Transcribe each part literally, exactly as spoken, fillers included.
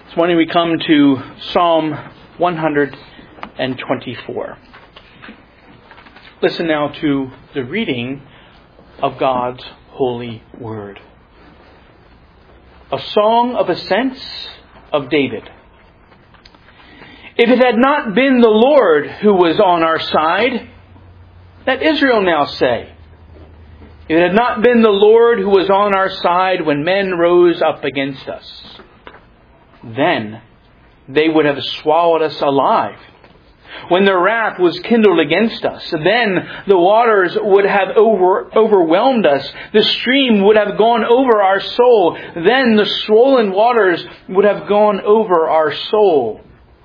This morning we come to Psalm one hundred twenty-four. Listen now to the reading of God's holy word. A song of ascents of David. If it had not been the Lord who was on our side, let Israel now say, if it had not been the Lord who was on our side when men rose up against us, then they would have swallowed us alive. When their wrath was kindled against us, then the waters would have over, overwhelmed us. The stream would have gone over our soul. Then the swollen waters would have gone over our soul.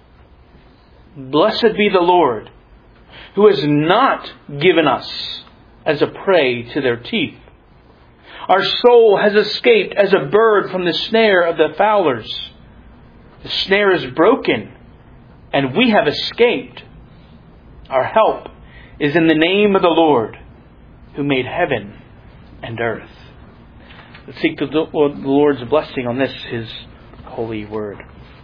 Blessed be the Lord, who has not given us as a prey to their teeth. Our soul has escaped as a bird from the snare of the fowlers. The snare is broken, and we have escaped. Our help is in the name of the Lord, who made heaven and earth. Let's seek the Lord's blessing on this, His holy word.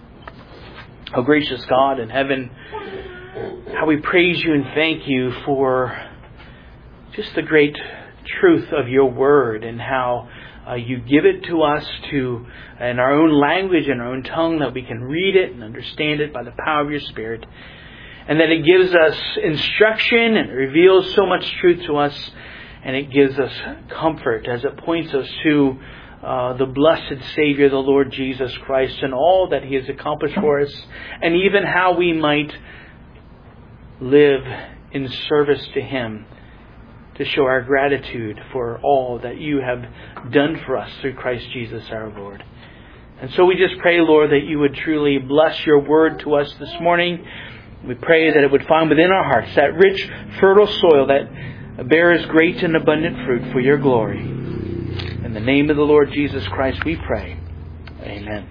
O gracious God in heaven, how we praise You and thank You for just the great truth of Your word and how Uh, you give it to us to in our own language, in our own tongue, that we can read it and understand it by the power of Your Spirit. And that it gives us instruction and it reveals so much truth to us. And it gives us comfort as it points us to uh, the blessed Savior, the Lord Jesus Christ, and all that He has accomplished for us. And even how we might live in service to Him, to show our gratitude for all that You have done for us through Christ Jesus our Lord. And so we just pray, Lord, that You would truly bless Your word to us this morning. We pray that it would find within our hearts that rich, fertile soil that bears great and abundant fruit for Your glory. In the name of the Lord Jesus Christ we pray. Amen.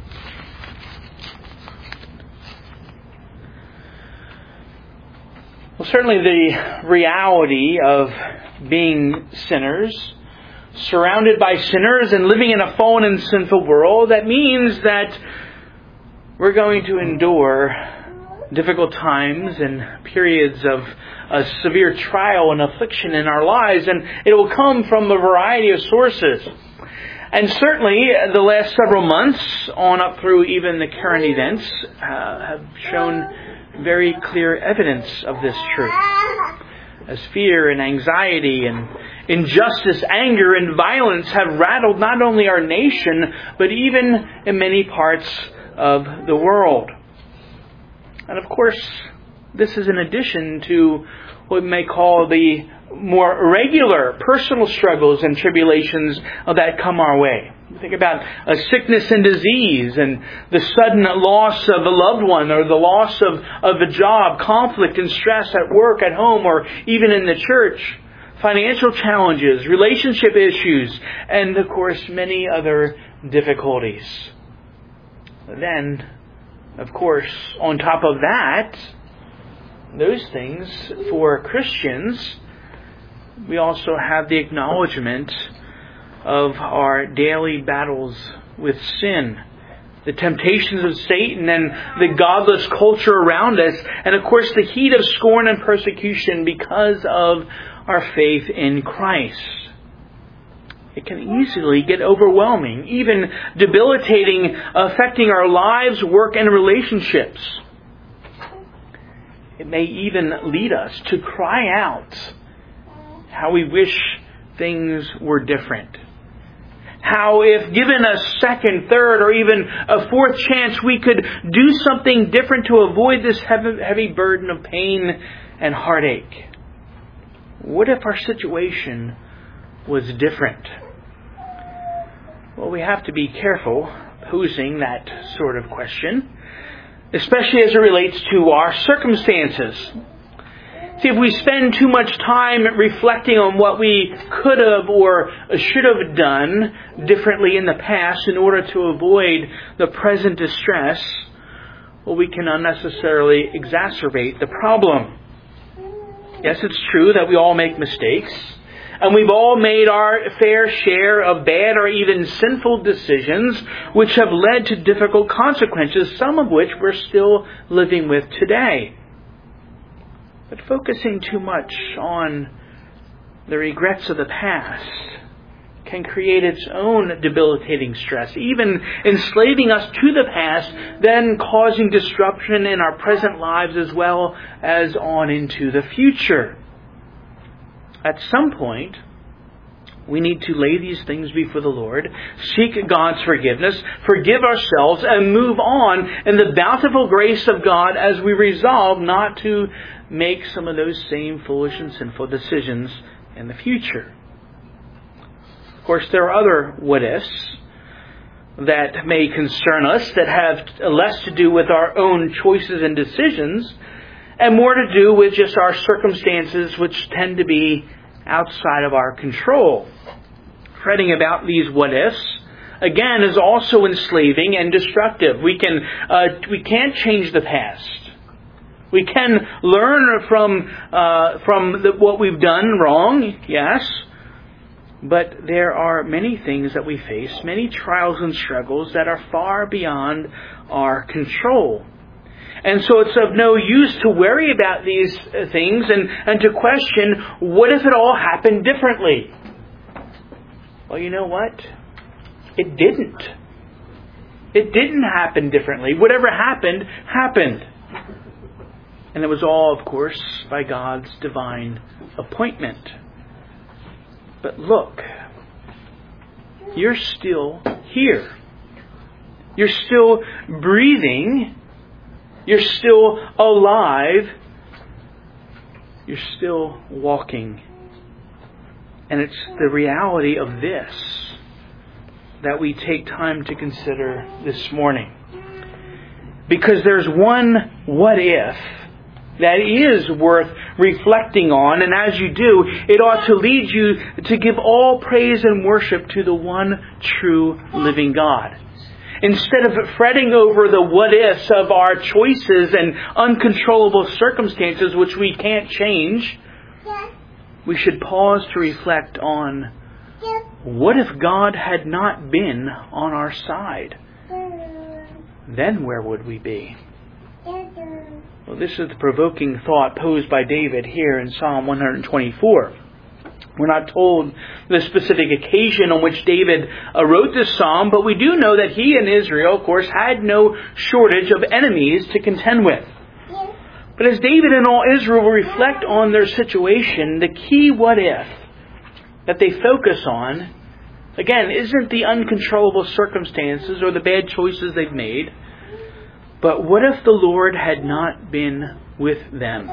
Well, certainly the reality of being sinners, surrounded by sinners and living in a fallen and sinful world, that means that we're going to endure difficult times and periods of a severe trial and affliction in our lives, and it will come from a variety of sources. And certainly the last several months, on up through even the current events, uh, have shown very clear evidence of this truth. As fear and anxiety and injustice, anger and violence have rattled not only our nation, but even in many parts of the world. And of course, this is in addition to what we may call the more regular personal struggles and tribulations that come our way. Think about a sickness and disease and the sudden loss of a loved one or the loss of, of a job, conflict and stress at work, at home, or even in the church, financial challenges, relationship issues, and of course many other difficulties. Then, of course, on top of that, those things for Christians, we also have the acknowledgement of our daily battles with sin, the temptations of Satan and the godless culture around us, and of course the heat of scorn and persecution because of our faith in Christ. It can easily get overwhelming, even debilitating, affecting our lives, work, and relationships. It may even lead us to cry out how we wish things were different. How if given a second, third, or even a fourth chance, we could do something different to avoid this heavy, heavy burden of pain and heartache. What if our situation was different? Well, we have to be careful posing that sort of question, especially as it relates to our circumstances. See, if we spend too much time reflecting on what we could have or should have done differently in the past in order to avoid the present distress, well, we can unnecessarily exacerbate the problem. Yes, it's true that we all make mistakes. And we've all made our fair share of bad or even sinful decisions which have led to difficult consequences, some of which we're still living with today. But focusing too much on the regrets of the past can create its own debilitating stress, even enslaving us to the past, then causing disruption in our present lives as well as on into the future. At some point, we need to lay these things before the Lord, seek God's forgiveness, forgive ourselves, and move on in the bountiful grace of God as we resolve not to make some of those same foolish and sinful decisions in the future. Of course, there are other what-ifs that may concern us that have less to do with our own choices and decisions and more to do with just our circumstances, which tend to be outside of our control. Fretting about these what-ifs, again, is also enslaving and destructive. We can uh, we can't change the past. We can learn from uh, from the, what we've done wrong, yes. But there are many things that we face, many trials and struggles that are far beyond our control. And so it's of no use to worry about these things and, and to question, what if it all happened differently? Well, you know what? It didn't. It didn't happen differently. Whatever happened, happened. And it was all, of course, by God's divine appointment. But look, you're still here. You're still breathing. You're still alive. You're still walking. And it's the reality of this that we take time to consider this morning. Because there's one what if that is worth reflecting on, and as you do, it ought to lead you to give all praise and worship to the one true living God. Instead of fretting over the what-ifs of our choices and uncontrollable circumstances which we can't change, we should pause to reflect on, what if God had not been on our side? Then where would we be? Well, this is the provoking thought posed by David here in Psalm one twenty-four. We're not told the specific occasion on which David uh, wrote this psalm, but we do know that he and Israel, of course, had no shortage of enemies to contend with. But as David and all Israel reflect on their situation, the key what if that they focus on, again, isn't the uncontrollable circumstances or the bad choices they've made, but what if the Lord had not been with them?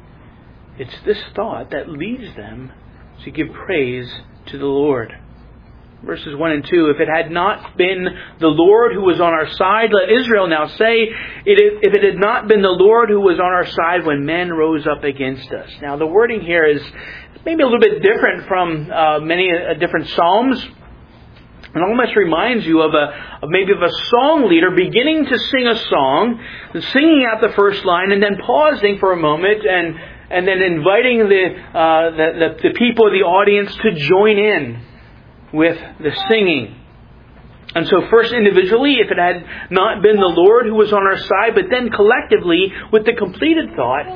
It's this thought that leads them to give praise to the Lord. Verses one and two, if it had not been the Lord who was on our side, let Israel now say, if it had not been the Lord who was on our side when men rose up against us. Now the wording here is maybe a little bit different from uh, many uh, different psalms. It almost reminds you of a of maybe of a song leader beginning to sing a song, singing out the first line, and then pausing for a moment and and then inviting the, uh, the, the the people of the audience to join in with the singing. And so first individually, if it had not been the Lord who was on our side, but then collectively with the completed thought,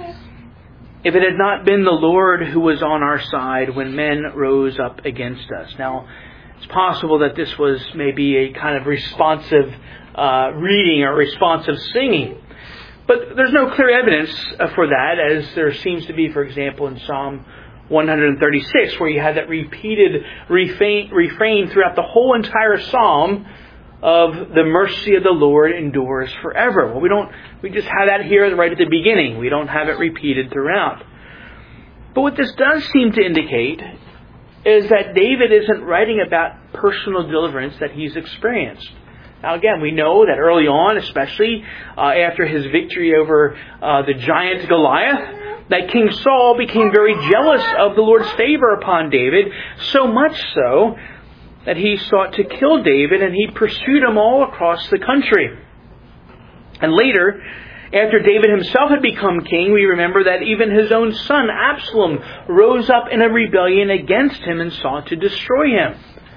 if it had not been the Lord who was on our side when men rose up against us. Now, it's possible that this was maybe a kind of responsive uh, reading or responsive singing. But there's no clear evidence for that, as there seems to be, for example, in Psalm one thirty-six, where you have that repeated refrain, refrain throughout the whole entire psalm of the mercy of the Lord endures forever. Well, we don't. We just have that here right at the beginning. We don't have it repeated throughout. But what this does seem to indicate is that David isn't writing about personal deliverance that he's experienced. Now again, we know that early on, especially uh, after his victory over uh, the giant Goliath, that King Saul became very jealous of the Lord's favor upon David, so much so that he sought to kill David and he pursued him all across the country. And later, After David himself had become king, we remember that even his own son Absalom rose up in a rebellion against him and sought to destroy him.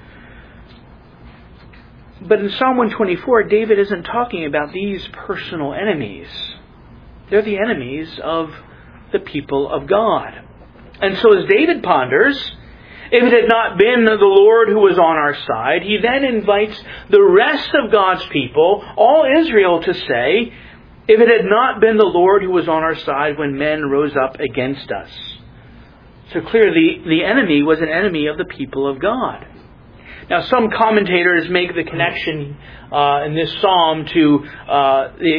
But in Psalm one twenty-four, David isn't talking about these personal enemies. They're the enemies of the people of God. And so as David ponders, if it had not been the Lord who was on our side, he then invites the rest of God's people, all Israel, to say, if it had not been the Lord who was on our side when men rose up against us. So clearly, the enemy was an enemy of the people of God. Now, some commentators make the connection uh, in this psalm to uh, the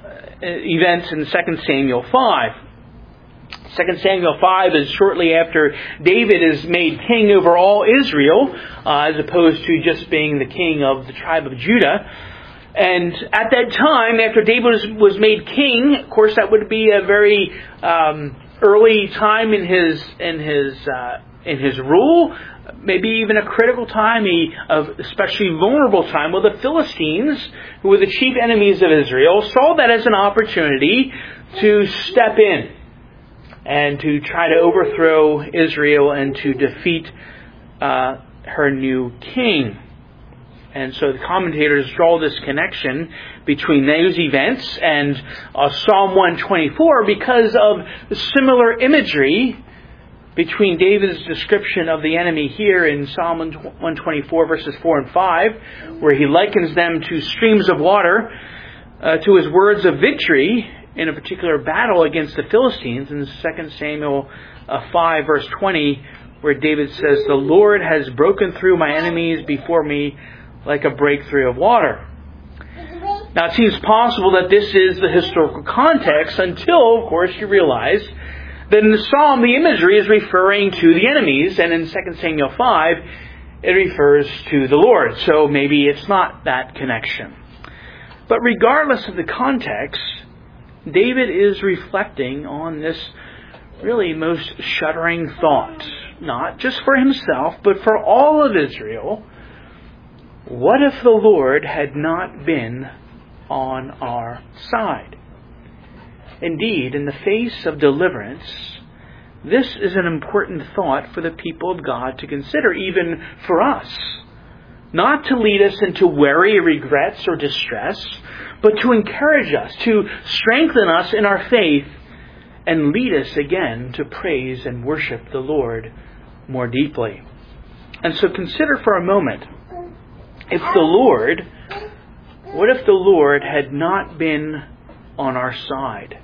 events in Second Samuel five. Second Samuel five is shortly after David is made king over all Israel, uh, as opposed to just being the king of the tribe of Judah. And at that time, after David was, was made king, of course, that would be a very um, early time in his in his uh, in his rule, maybe even a critical time, of especially vulnerable time. Well, the Philistines, who were the chief enemies of Israel, saw that as an opportunity to step in and to try to overthrow Israel and to defeat uh, her new king. And so the commentators draw this connection between those events and uh, Psalm one twenty-four because of the similar imagery between David's description of the enemy here in Psalm one twenty-four verses four and five, where he likens them to streams of water, uh, to his words of victory in a particular battle against the Philistines in Second Samuel uh, five verse twenty, where David says, "The Lord has broken through my enemies before me like a breakthrough of water." Now, it seems possible that this is the historical context until, of course, you realize that in the psalm, the imagery is referring to the enemies, and in Second Samuel five, it refers to the Lord. So maybe it's not that connection. But regardless of the context, David is reflecting on this really most shuddering thought, not just for himself, but for all of Israel. What if the Lord had not been on our side? Indeed, in the face of deliverance, this is an important thought for the people of God to consider, even for us. Not to lead us into worry, regrets, or distress, but to encourage us, to strengthen us in our faith, and lead us again to praise and worship the Lord more deeply. And so consider for a moment, if the Lord, what if the Lord had not been on our side?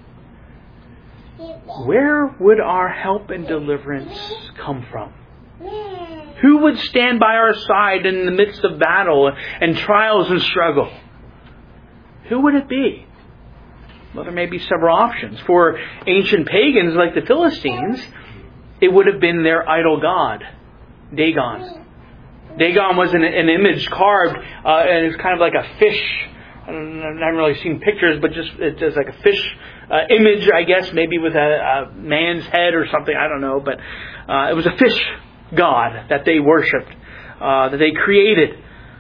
Where would our help and deliverance come from? Who would stand by our side in the midst of battle and trials and struggle? Who would it be? Well, there may be several options. For ancient pagans like the Philistines, it would have been their idol god, Dagon. Dagon was an, an image carved, uh, and it's kind of like a fish. I, don't, I haven't really seen pictures, but just it's just like a fish uh, image, I guess, maybe with a, a man's head or something. I don't know, but uh, it was a fish god that they worshipped, uh, that they created.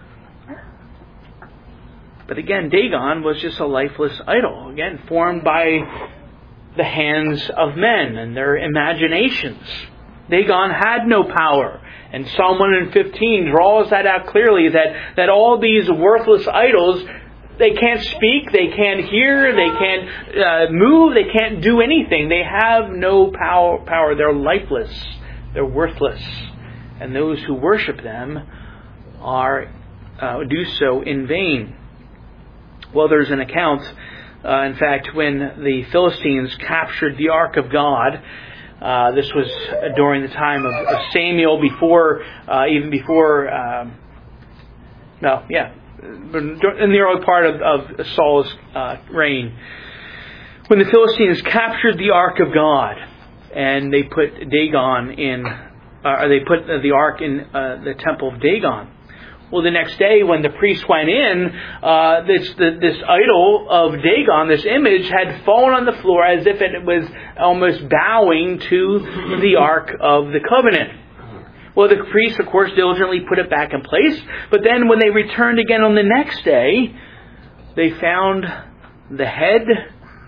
But again, Dagon was just a lifeless idol, again, formed by the hands of men and their imaginations. Dagon had no power. And Psalm one fifteen draws that out clearly, that, that all these worthless idols, they can't speak, they can't hear, they can't uh, move, they can't do anything. They have no power, power. They're lifeless. They're worthless. And those who worship them are uh, do so in vain. Well, there's an account, uh, in fact, when the Philistines captured the Ark of God. Uh, this was during the time of, of Samuel, before, uh, even before, um, no, yeah, in the early part of, of Saul's uh, reign. When the Philistines captured the Ark of God, and they put Dagon in, uh, or they put the Ark in uh, the temple of Dagon. Well, the next day when the priest went in, uh, this, the, this idol of Dagon, this image, had fallen on the floor as if it was almost bowing to the Ark of the Covenant. Well, the priest, of course, diligently put it back in place. But then when they returned again on the next day, they found the head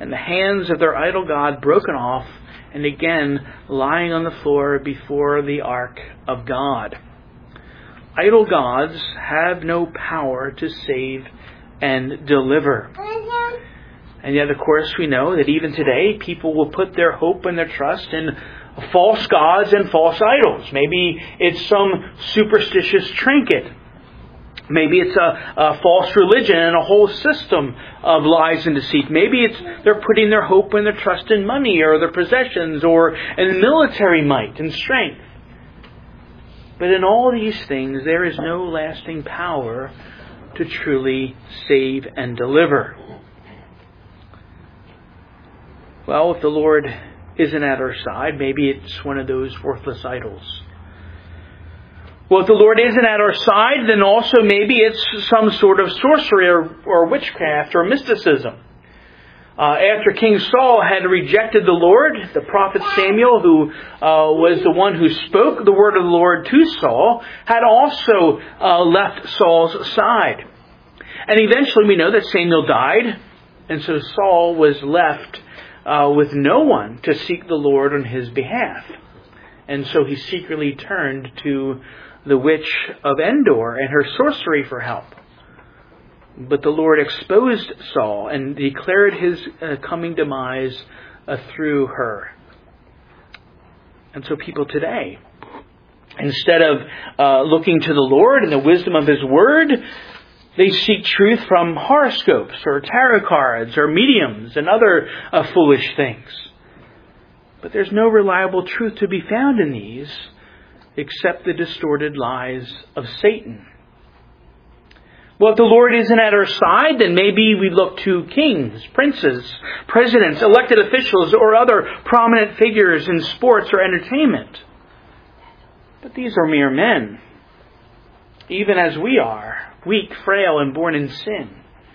and the hands of their idol god broken off, and again lying on the floor before the ark of God. Idol gods have no power to save and deliver. And yet, of course, we know that even today, people will put their hope and their trust in false gods and false idols. Maybe it's some superstitious trinket. Maybe it's a, a false religion and a whole system of lies and deceit. Maybe it's they're putting their hope and their trust in money or their possessions or in military might and strength. But in all these things, there is no lasting power to truly save and deliver. Well, if the Lord isn't at our side, maybe it's one of those worthless idols. Well, if the Lord isn't at our side, then also maybe it's some sort of sorcery or, or witchcraft or mysticism. Uh, after King Saul had rejected the Lord, the prophet Samuel, who uh, was the one who spoke the word of the Lord to Saul, had also uh, left Saul's side. And eventually we know that Samuel died, and so Saul was left uh, with no one to seek the Lord on his behalf. And so he secretly turned to the witch of Endor and her sorcery for help. But the Lord exposed Saul and declared his uh, coming demise uh, through her. And so people today, instead of uh, looking to the Lord and the wisdom of His Word, they seek truth from horoscopes or tarot cards or mediums and other uh, foolish things. But there's no reliable truth to be found in these except the distorted lies of Satan. Well, if the Lord isn't at our side, then maybe we look to kings, princes, presidents, elected officials, or other prominent figures in sports or entertainment. But these are mere men, even as we are, weak, frail, and born in sin.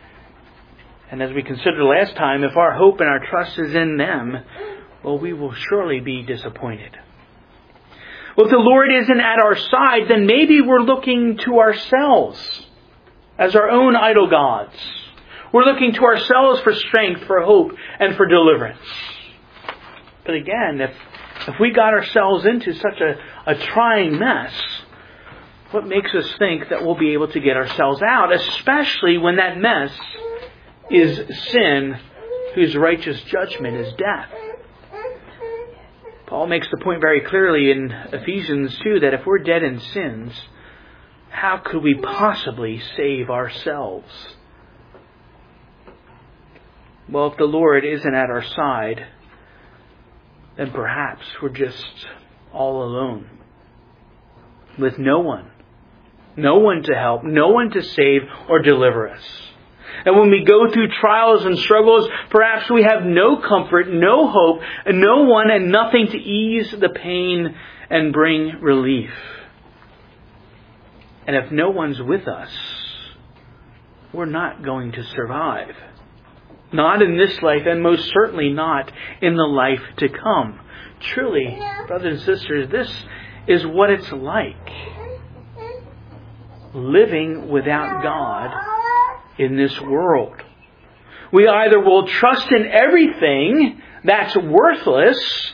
And as we considered last time, if our hope and our trust is in them, well, we will surely be disappointed. Well, if the Lord isn't at our side, then maybe we're looking to ourselves as our own idol gods. We're looking to ourselves for strength, for hope, and for deliverance. But again, if if we got ourselves into such a, a trying mess, what makes us think that we'll be able to get ourselves out, especially when that mess is sin, whose righteous judgment is death? Paul makes the point very clearly in Ephesians two that if we're dead in sins, how could we possibly save ourselves? Well, if the Lord isn't at our side, then perhaps we're just all alone, with no one, no one to help, no one to save or deliver us. And when we go through trials and struggles, perhaps we have no comfort, no hope, and no one and nothing to ease the pain and bring relief. And if no one's with us, we're not going to survive. Not in this life, and most certainly not in the life to come. Truly, brothers and sisters, this is what it's like, living without God in this world. We either will trust in everything that's worthless,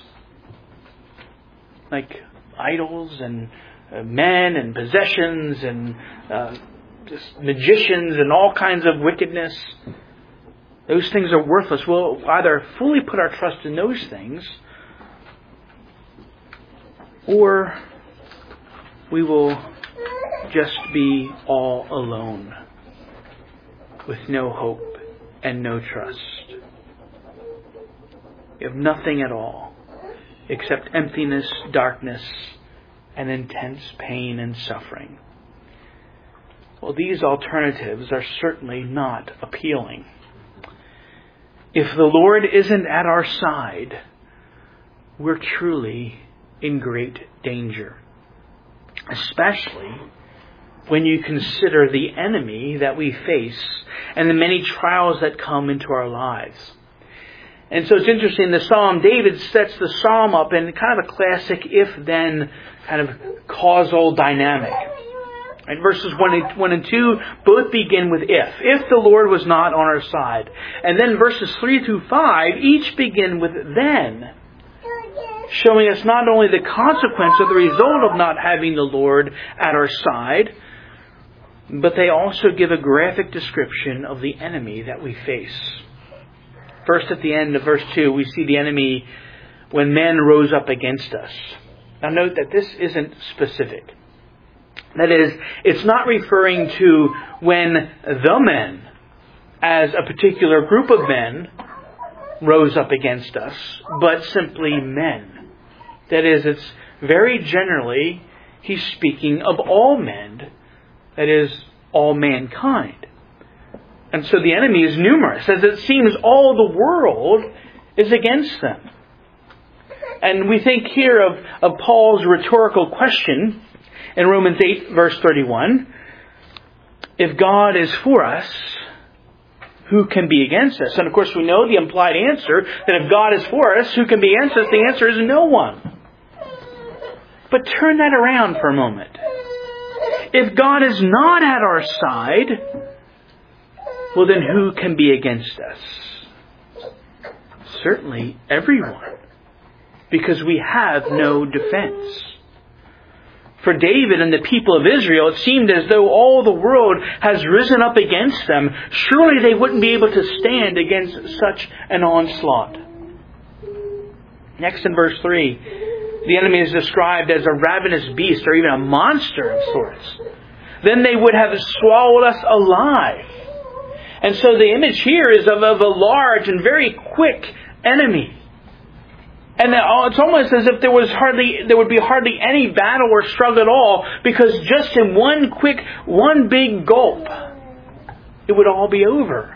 like idols and uh, men and possessions and uh, just magicians and all kinds of wickedness. Those things are worthless. We'll either fully put our trust in those things, or we will just be all alone, with no hope and no trust. We have nothing at all except emptiness, darkness, and intense pain and suffering. Well, these alternatives are certainly not appealing. If the Lord isn't at our side, we're truly in great danger, especially when you consider the enemy that we face and the many trials that come into our lives. And so it's interesting, the Psalm, David sets the Psalm up in kind of a classic if-then kind of causal dynamic. And verses one and, one and two both begin with if. If the Lord was not on our side. And then verses three through five each begin with then. Showing us not only the consequence of the result of not having the Lord at our side, but they also give a graphic description of the enemy that we face. First, at the end of verse two, we see the enemy when men rose up against us. Now note that this isn't specific. That is, it's not referring to when the men, as a particular group of men, rose up against us, but simply men. That is, it's very generally, he's speaking of all men. That is, all mankind. And so the enemy is numerous, as it seems all the world is against them. And we think here of, of Paul's rhetorical question in Romans eight, verse thirty-one. If God is for us, who can be against us? And of course we know the implied answer, that if God is for us, who can be against us? The answer is no one. But turn that around for a moment. If God is not at our side, well then who can be against us? Certainly everyone. Because we have no defense. For David and the people of Israel, it seemed as though all the world has risen up against them. Surely they wouldn't be able to stand against such an onslaught. Next in verse three, the enemy is described as a ravenous beast or even a monster of sorts. Then they would have swallowed us alive. And so the image here is of, of a large and very quick enemy. And it's almost as if there was hardly, there would be hardly any battle or struggle at all, because just in one quick, one big gulp, it would all be over.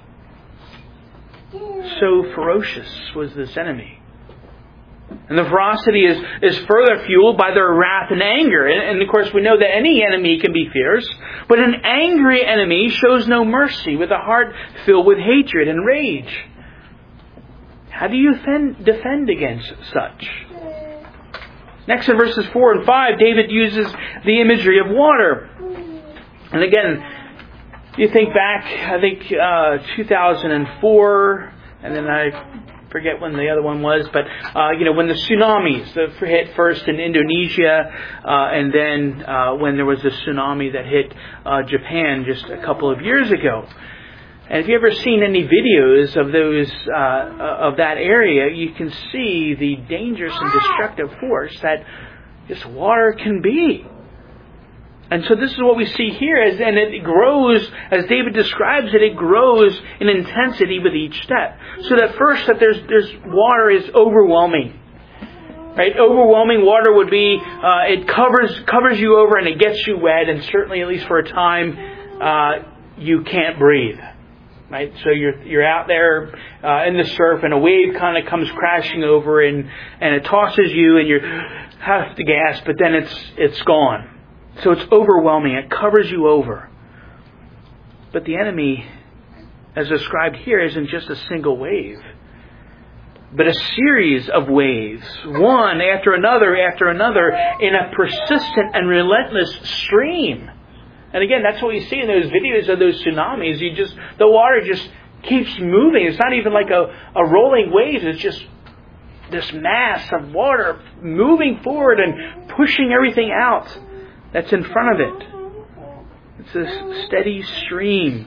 So ferocious was this enemy. And the ferocity is, is further fueled by their wrath and anger. And, and of course we know that any enemy can be fierce, but an angry enemy shows no mercy, with a heart filled with hatred and rage. How do you defend, defend against such? Next in verses four and five, David uses the imagery of water. And again, you think back, I think uh, two thousand four, and then I forget when the other one was, but uh, you know, when the tsunamis that hit first in Indonesia, uh, and then uh, when there was a tsunami that hit uh, Japan just a couple of years ago. And if you've ever seen any videos of those uh, of that area, you can see the dangerous and destructive force that this water can be. And so this is what we see here, as, and it grows, as David describes it, it grows in intensity with each step. So that first, that there's there's water is overwhelming. Right? Overwhelming water would be, uh, it covers covers you over and it gets you wet, and certainly, at least for a time, uh, you can't breathe. Right, so you're you're out there uh, in the surf, and a wave kind of comes crashing over, and, and it tosses you, and you have to gasp, but then it's it's gone. So it's overwhelming. It covers you over. But the enemy, as described here, isn't just a single wave, but a series of waves, one after another after another, in a persistent and relentless stream. And again, that's what you see in those videos of those tsunamis. You just, the water just keeps moving. It's not even like a, a rolling wave. It's just this mass of water moving forward and pushing everything out that's in front of it. It's this steady stream.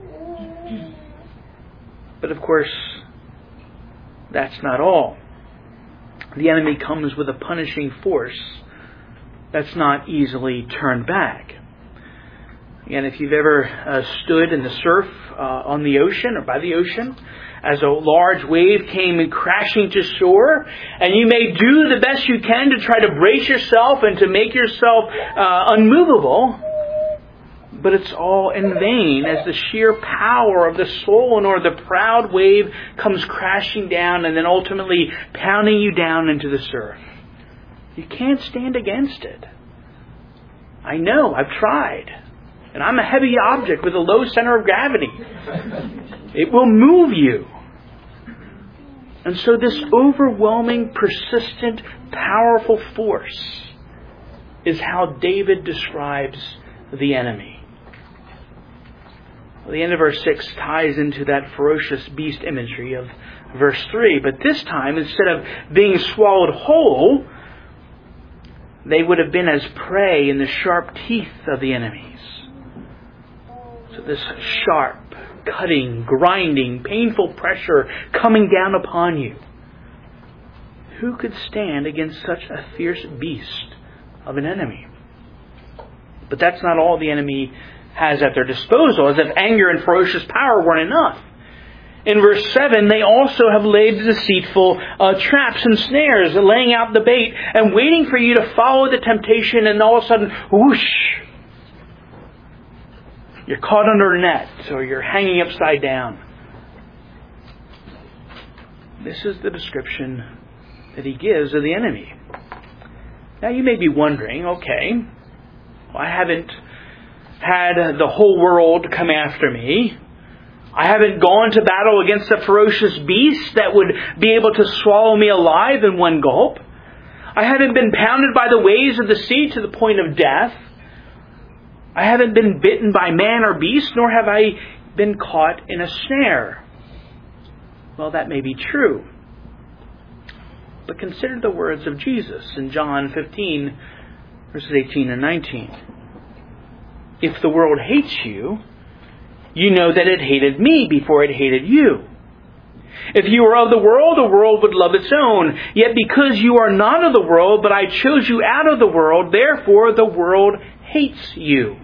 But of course, that's not all. The enemy comes with a punishing force that's not easily turned back. And if you've ever uh, stood in the surf uh, on the ocean or by the ocean, as a large wave came crashing to shore, and you may do the best you can to try to brace yourself and to make yourself uh, unmovable, but it's all in vain, as the sheer power of the swollen or the proud wave comes crashing down and then ultimately pounding you down into the surf. You can't stand against it. I know, I've tried. And I'm a heavy object with a low center of gravity. It will move you. And so this overwhelming, persistent, powerful force is how David describes the enemy. Well, the end of verse six ties into that ferocious beast imagery of verse three. But this time, instead of being swallowed whole, they would have been as prey in the sharp teeth of the enemies. So this sharp, cutting, grinding, painful pressure coming down upon you. Who could stand against such a fierce beast of an enemy? But that's not all the enemy has at their disposal, as if anger and ferocious power weren't enough. In verse seven, they also have laid deceitful uh, traps and snares, laying out the bait and waiting for you to follow the temptation, and all of a sudden, whoosh, you're caught under a net or you're hanging upside down. This is the description that he gives of the enemy. Now you may be wondering, okay, well, I haven't had the whole world come after me. I haven't gone to battle against a ferocious beast that would be able to swallow me alive in one gulp. I haven't been pounded by the waves of the sea to the point of death. I haven't been bitten by man or beast, nor have I been caught in a snare. Well, that may be true. But consider the words of Jesus in John fifteen, verses eighteen and nineteen. If the world hates you, you know that it hated me before it hated you. If you were of the world, the world would love its own. Yet because you are not of the world, but I chose you out of the world, therefore the world hates you.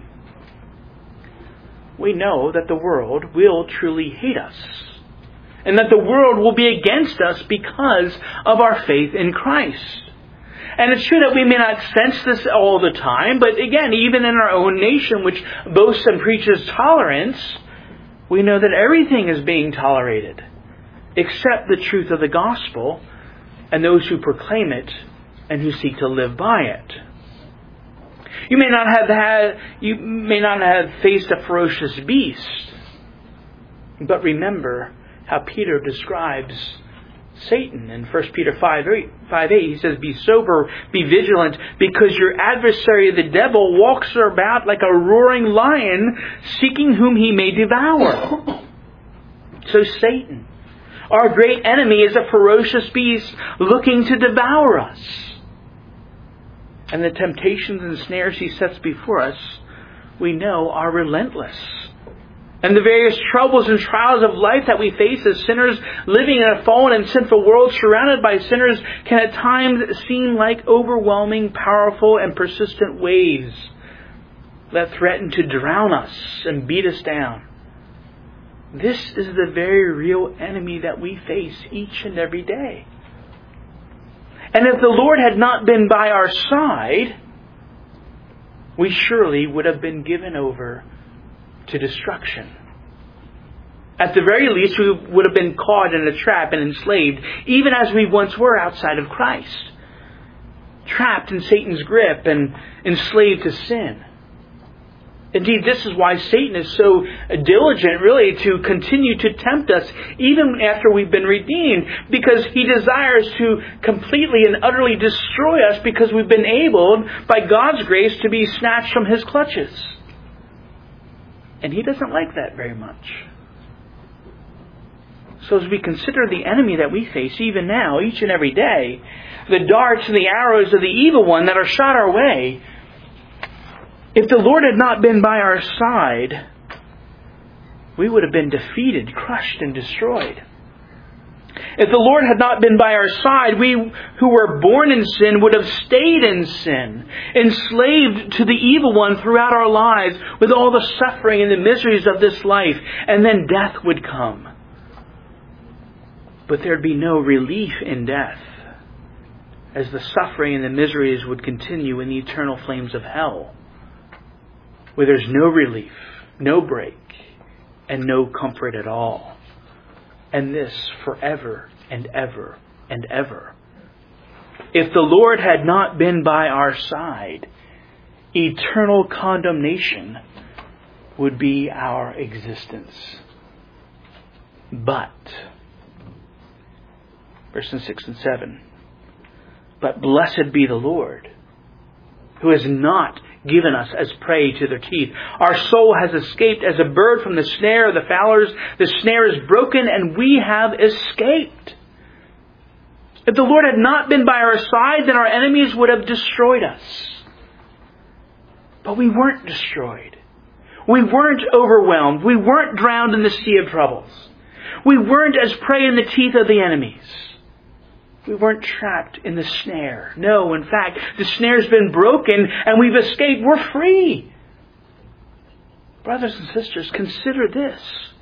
We know that the world will truly hate us, and that the world will be against us because of our faith in Christ. And it's true that we may not sense this all the time, but again, even in our own nation, which boasts and preaches tolerance, we know that everything is being tolerated, except the truth of the gospel and those who proclaim it and who seek to live by it. You may not have had, you may not have faced a ferocious beast, but remember how Peter describes Satan in First Peter five eight. He says, "Be sober, be vigilant, because your adversary the devil walks about like a roaring lion, seeking whom he may devour." So Satan, our great enemy, is a ferocious beast looking to devour us. And the temptations and snares he sets before us, we know, are relentless. And the various troubles and trials of life that we face as sinners living in a fallen and sinful world surrounded by sinners can at times seem like overwhelming, powerful, and persistent waves that threaten to drown us and beat us down. This is the very real enemy that we face each and every day. And if the Lord had not been by our side, we surely would have been given over to destruction. At the very least, we would have been caught in a trap and enslaved, even as we once were outside of Christ, trapped in Satan's grip and enslaved to sin. Indeed, this is why Satan is so diligent, really, to continue to tempt us even after we've been redeemed, because he desires to completely and utterly destroy us because we've been able, by God's grace, to be snatched from his clutches. And he doesn't like that very much. So as we consider the enemy that we face even now, each and every day, the darts and the arrows of the evil one that are shot our way, if the Lord had not been by our side, we would have been defeated, crushed, and destroyed. If the Lord had not been by our side, we who were born in sin would have stayed in sin, enslaved to the evil one throughout our lives with all the suffering and the miseries of this life, and then death would come. But there'd be no relief in death, as the suffering and the miseries would continue in the eternal flames of hell, where there's no relief, no break, and no comfort at all. And this forever and ever and ever. If the Lord had not been by our side, eternal condemnation would be our existence. But, verses six and seven, but blessed be the Lord, who has not given us as prey to their teeth. Our soul has escaped as a bird from the snare of the fowlers. The snare is broken and we have escaped. If the Lord had not been by our side, then our enemies would have destroyed us. But we weren't destroyed. We weren't overwhelmed. We weren't drowned in the sea of troubles. We weren't as prey in the teeth of the enemies. We weren't trapped in the snare. No, in fact, the snare's been broken and we've escaped. We're free. Brothers and sisters, consider this.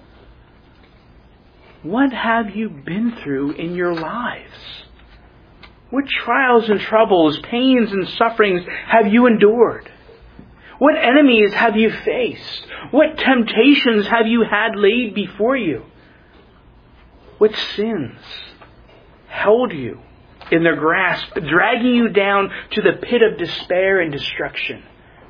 What have you been through in your lives? What trials and troubles, pains and sufferings have you endured? What enemies have you faced? What temptations have you had laid before you? What sins held you in their grasp, dragging you down to the pit of despair and destruction?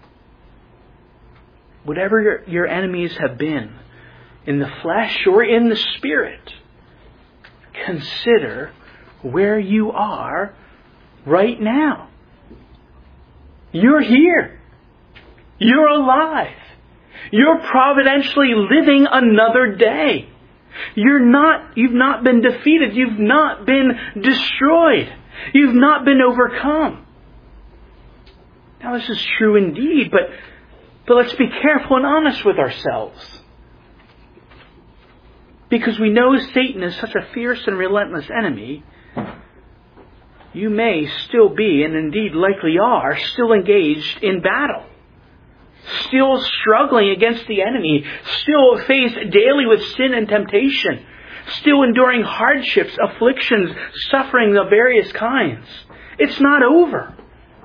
Whatever your, your enemies have been, in the flesh or in the spirit, consider where you are right now. You're here. You're alive. You're providentially living another day. You're not, you've not been defeated. You've not been destroyed. You've not been overcome. Now this is true indeed, but, but let's be careful and honest with ourselves. Because we know Satan is such a fierce and relentless enemy, you may still be, and indeed likely are, still engaged in battle. Still struggling against the enemy. Still faced daily with sin and temptation. Still enduring hardships, afflictions, suffering of various kinds. It's not over.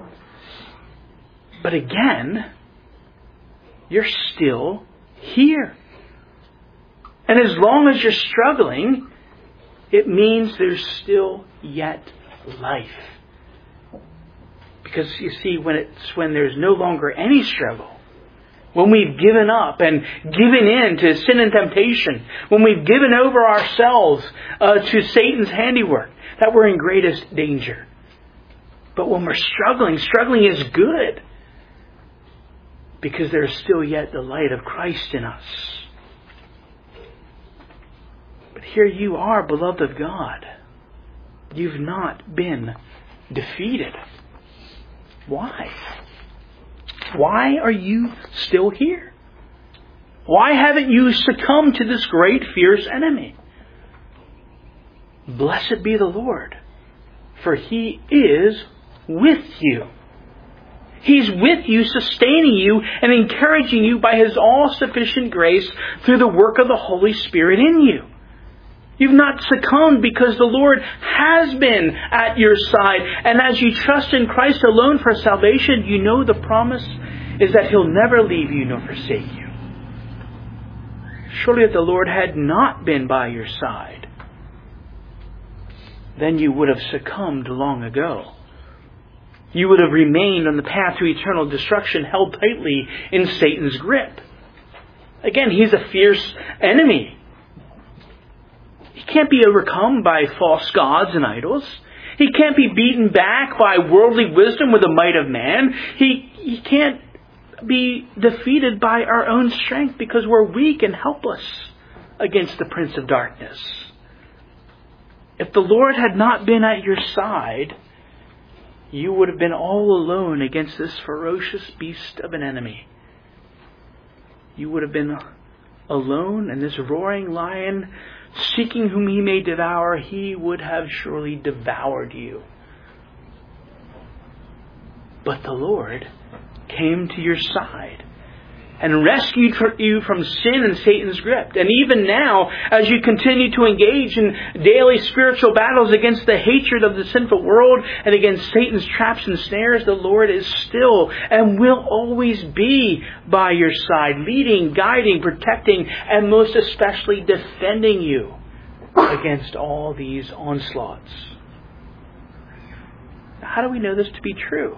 But again, you're still here. And as long as you're struggling, it means there's still yet life. Because you see, when it's when there's no longer any struggle, when we've given up and given in to sin and temptation, when we've given over ourselves uh, to Satan's handiwork, that we're in greatest danger. But when we're struggling, struggling is good. Because there's still yet the light of Christ in us. But here you are, beloved of God. You've not been defeated. Why? Why are you still here? Why haven't you succumbed to this great, fierce enemy? Blessed be the Lord, for He is with you. He's with you, sustaining you and encouraging you by His all-sufficient grace through the work of the Holy Spirit in you. You've not succumbed because the Lord has been at your side. And as you trust in Christ alone for salvation, you know the promise is that He'll never leave you nor forsake you. Surely if the Lord had not been by your side, then you would have succumbed long ago. You would have remained on the path to eternal destruction, held tightly in Satan's grip. Again, he's a fierce enemy. He can't be overcome by false gods and idols. He can't be beaten back by worldly wisdom with the might of man. He, he can't be defeated by our own strength because we're weak and helpless against the Prince of Darkness. If the Lord had not been at your side, you would have been all alone against this ferocious beast of an enemy. You would have been alone, and this roaring lion, seeking whom he may devour, he would have surely devoured you. But the Lord came to your side and rescued you from sin and Satan's grip. And even now, as you continue to engage in daily spiritual battles against the hatred of the sinful world and against Satan's traps and snares, the Lord is still and will always be by your side, leading, guiding, protecting, and most especially defending you against all these onslaughts. How do we know this to be true?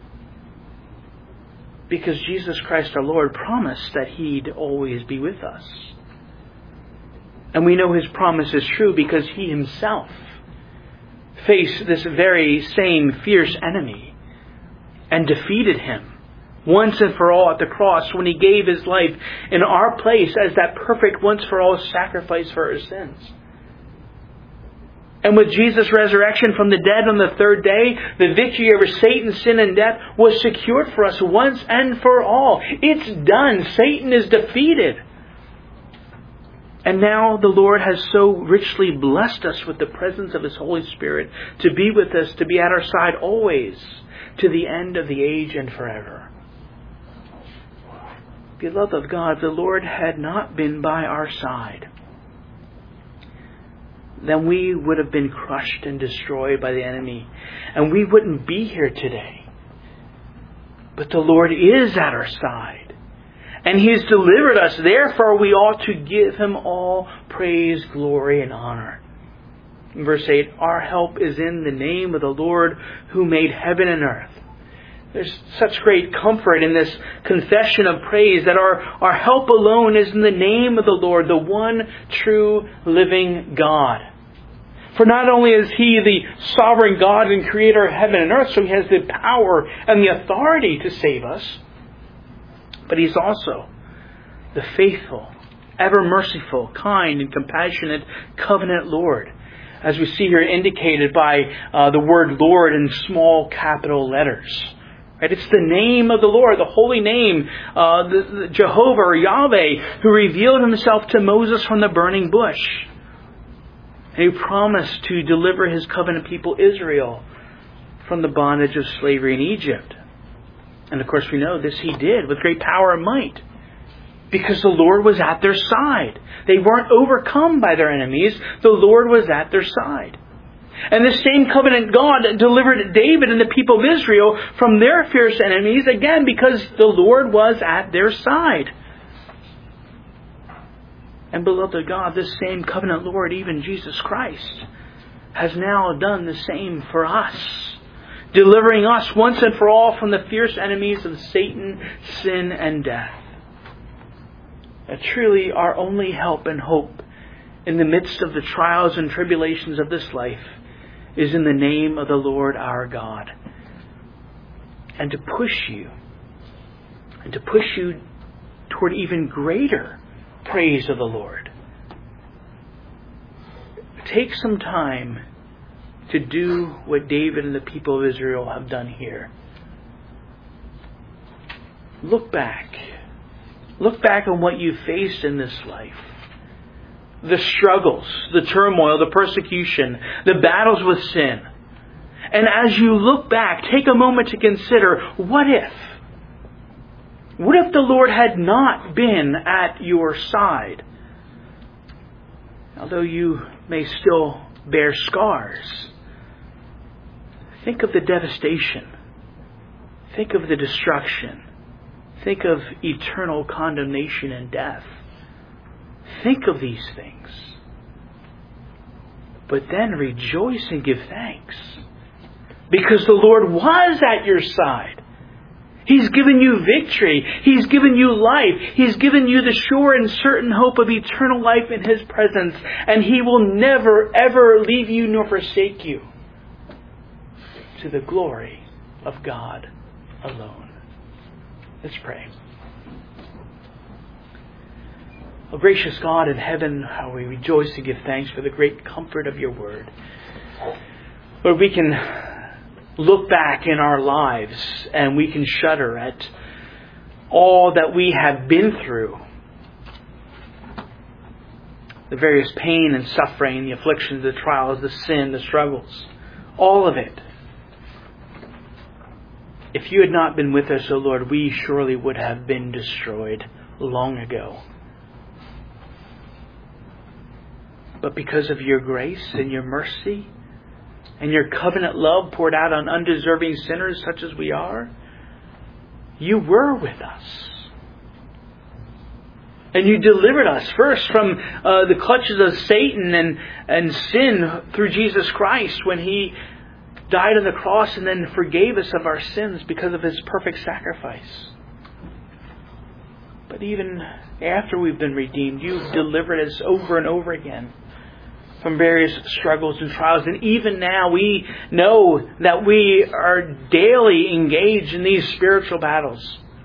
Because Jesus Christ our Lord promised that He'd always be with us. And we know His promise is true because He Himself faced this very same fierce enemy and defeated him once and for all at the cross when He gave His life in our place as that perfect once for all sacrifice for our sins. And with Jesus' resurrection from the dead on the third day, the victory over Satan, sin, and death was secured for us once and for all. It's done. Satan is defeated. And now the Lord has so richly blessed us with the presence of His Holy Spirit to be with us, to be at our side always, to the end of the age and forever. Beloved of God, if the Lord had not been by our side, then we would have been crushed and destroyed by the enemy, and we wouldn't be here today. But the Lord is at our side, and He has delivered us. Therefore, we ought to give Him all praise, glory, and honor. In verse eight, our help is in the name of the Lord who made heaven and earth. There's such great comfort in this confession of praise that our, our help alone is in the name of the Lord, the one true living God. For not only is He the sovereign God and creator of heaven and earth, so He has the power and the authority to save us, but He's also the faithful, ever merciful, kind, and compassionate covenant Lord, as we see here indicated by uh, the word Lord in small capital letters. Right? It's the name of the Lord, the holy name, uh, the, the Jehovah or Yahweh, who revealed Himself to Moses from the burning bush. And He promised to deliver His covenant people Israel from the bondage of slavery in Egypt. And of course we know this He did with great power and might, because the Lord was at their side. They weren't overcome by their enemies. The Lord was at their side. And this same covenant God delivered David and the people of Israel from their fierce enemies, again, because the Lord was at their side. And beloved of God, this same covenant Lord, even Jesus Christ, has now done the same for us, delivering us once and for all from the fierce enemies of Satan, sin, and death. And truly, our only help and hope in the midst of the trials and tribulations of this life is in the name of the Lord our God. And to push you, and to push you toward even greater praise of the Lord, take some time to do what David and the people of Israel have done here. Look back. Look back on what you faced in this life. The struggles, the turmoil, the persecution, the battles with sin. And as you look back, take a moment to consider, what if? What if the Lord had not been at your side? Although you may still bear scars, think of the devastation. Think of the destruction. Think of eternal condemnation and death. Think of these things. But then rejoice and give thanks, because the Lord was at your side. He's given you victory. He's given you life. He's given you the sure and certain hope of eternal life in His presence. And He will never, ever leave you nor forsake you, to the glory of God alone. Let's pray. O gracious God in heaven, how we rejoice and give thanks for the great comfort of your word. Lord, we can look back in our lives and we can shudder at all that we have been through. The various pain and suffering, the afflictions, the trials, the sin, the struggles. All of it. If you had not been with us, O Lord, we surely would have been destroyed long ago. But because of your grace and your mercy and your covenant love poured out on undeserving sinners such as we are, you were with us. And you delivered us first from uh, the clutches of Satan and, and sin through Jesus Christ when He died on the cross and then forgave us of our sins because of His perfect sacrifice. But even after we've been redeemed, you've delivered us over and over again from various struggles and trials. And even now we know that we are daily engaged in these spiritual battles.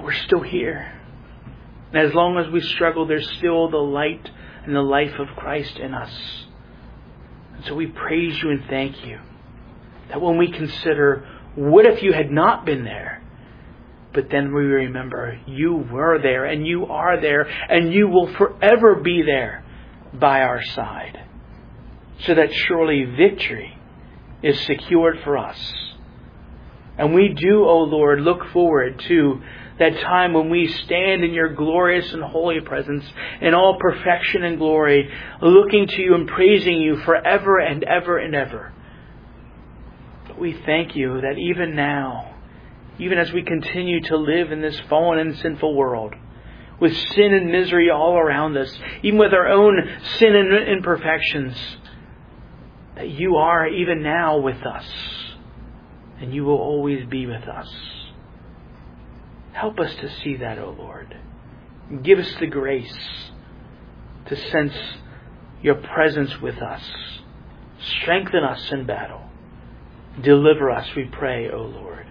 But we're still here. And as long as we struggle, there's still the light and the life of Christ in us. And so we praise you and thank you that when we consider, what if you had not been there? But then we remember you were there and you are there and you will forever be there by our side. So that surely victory is secured for us. And we do, O Lord, look forward to that time when we stand in your glorious and holy presence in all perfection and glory, looking to you and praising you forever and ever and ever. But we thank you that even now, even as we continue to live in this fallen and sinful world, with sin and misery all around us, even with our own sin and imperfections, that you are even now with us, and you will always be with us. Help us to see that, O Lord. Give us the grace to sense your presence with us. Strengthen us in battle. Deliver us, we pray, O Lord.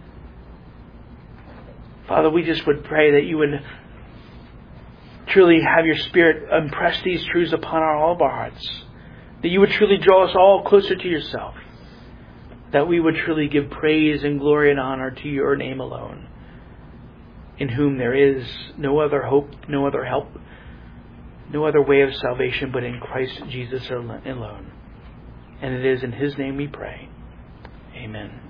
Father, we just would pray that you would truly have your Spirit impress these truths upon our, all of our hearts. That you would truly draw us all closer to yourself. That we would truly give praise and glory and honor to your name alone, in whom there is no other hope, no other help, no other way of salvation but in Christ Jesus alone. And it is in his name we pray. Amen.